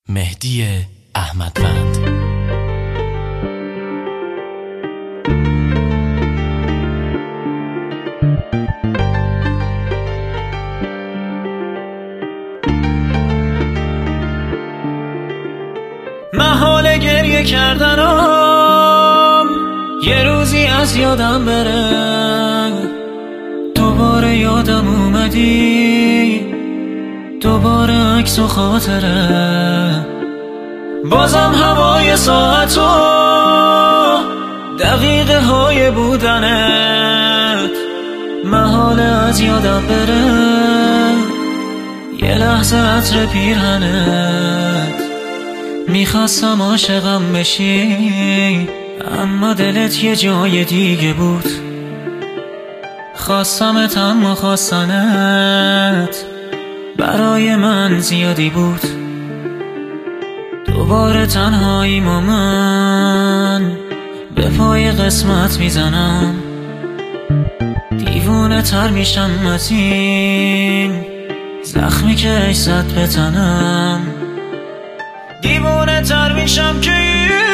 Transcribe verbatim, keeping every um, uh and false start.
مهدی احمدوند. محال گریه کردنم یه روزی از یادم بره، دوباره یادم اومدی، دوباره عکس و خاطره، بازم هوای ساعت و دقیقه های بودنت، محال از یادم بره یه لحظه عطر پیرهنت. میخواستم عاشقم بشی اما دلت یه جای دیگه بود، خواستمت اما خواستنت برای من زیادی بود. دوباره تنهاییم و من به پای قسمت میزنم، دیوونه تر میشم از این زخمی که ای زد به تنم، دیوونه تر میشم که